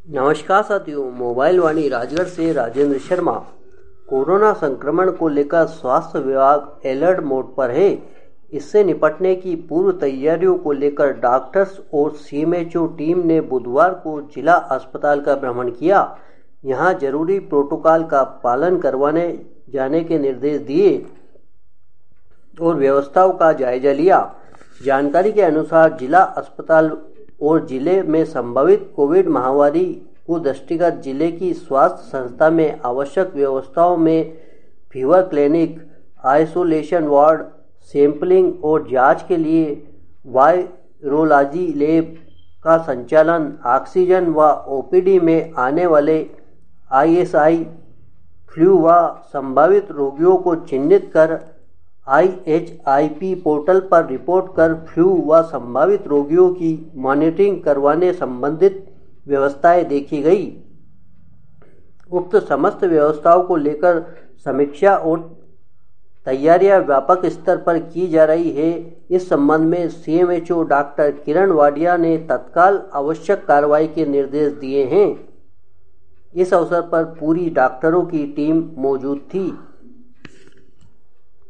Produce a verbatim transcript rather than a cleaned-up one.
नमस्कार साथियों, मोबाइल वाणी राजगढ़ से राजेंद्र शर्मा। कोरोना संक्रमण को लेकर स्वास्थ्य विभाग अलर्ट मोड पर है। इससे निपटने की पूर्व तैयारियों को लेकर डॉक्टर्स और सीएमएचओ टीम ने बुधवार को जिला अस्पताल का भ्रमण किया। यहां जरूरी प्रोटोकॉल का पालन करवाने जाने के निर्देश दिए और व्यवस्थाओं का जायजा लिया। जानकारी के अनुसार जिला अस्पताल और जिले में संभावित कोविड महामारी को दृष्टिगत जिले की स्वास्थ्य संस्था में आवश्यक व्यवस्थाओं में fever clinic, isolation ward, sampling और जांच के लिए वायरोलॉजी लैब का संचालन, ऑक्सीजन व ओपीडी में आने वाले आईएसआई, फ्लू व संभावित रोगियों को चिन्हित कर आईएचआईपी पोर्टल पर रिपोर्ट कर फ्लू व संभावित रोगियों की मॉनिटरिंग करवाने संबंधित व्यवस्थाएं देखी गई। उक्त समस्त व्यवस्थाओं को लेकर समीक्षा और तैयारियां व्यापक स्तर पर की जा रही है। इस संबंध में सीएमएचओ डॉक्टर किरण वाडिया ने तत्काल आवश्यक कार्रवाई के निर्देश दिए हैं। इस अवसर पर पूरी डॉक्टरों की टीम मौजूद थी।